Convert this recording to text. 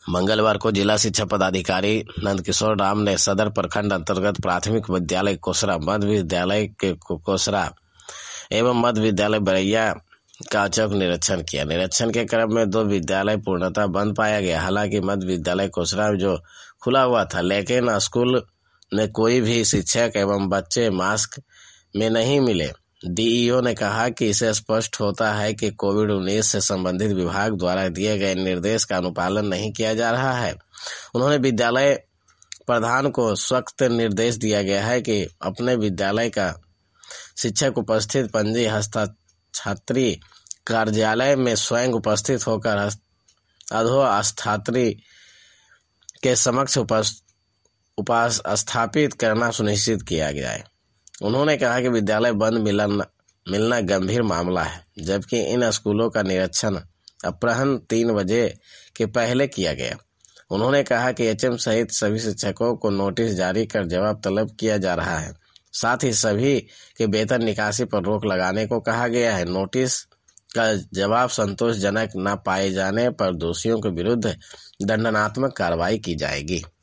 मंगलवार को जिला शिक्षा पदाधिकारी नंदकिशोर राम ने सदर प्रखंड अंतर्गत प्राथमिक विद्यालय कोसरा, मध्य विद्यालय के कोसरा एवं मध्य विद्यालय बरैया का औचक निरीक्षण किया। निरीक्षण के क्रम में 2 विद्यालय पूर्णतः बंद पाया गया। हालांकि मध्य विद्यालय कोसरा जो खुला हुआ था, लेकिन स्कूल में कोई भी शिक्षक एवं बच्चे मास्क में नहीं मिले। डीईओ ने कहा कि इससे स्पष्ट होता है कि कोविड-19 से संबंधित विभाग द्वारा दिए गए निर्देश का अनुपालन नहीं किया जा रहा है। उन्होंने विद्यालय प्रधान को सख्त निर्देश दिया गया है कि अपने विद्यालय का शिक्षक उपस्थित पंजी हस्ताक्षरी कार्यालय में स्वयं उपस्थित होकर अधोस्थात्री के समक्ष स्थापित करना सुनिश्चित किया गया है। उन्होंने कहा कि विद्यालय बंद मिलना गंभीर मामला है, जबकि इन स्कूलों का निरीक्षण अपराह्न 3 बजे के पहले किया गया। उन्होंने कहा कि एचएम सहित सभी शिक्षकों को नोटिस जारी कर जवाब तलब किया जा रहा है। साथ ही सभी के वेतन निकासी पर रोक लगाने को कहा गया है। नोटिस का जवाब संतोषजनक न पाए जाने पर दोषियों के विरुद्ध दंडात्मक कार्रवाई की जाएगी।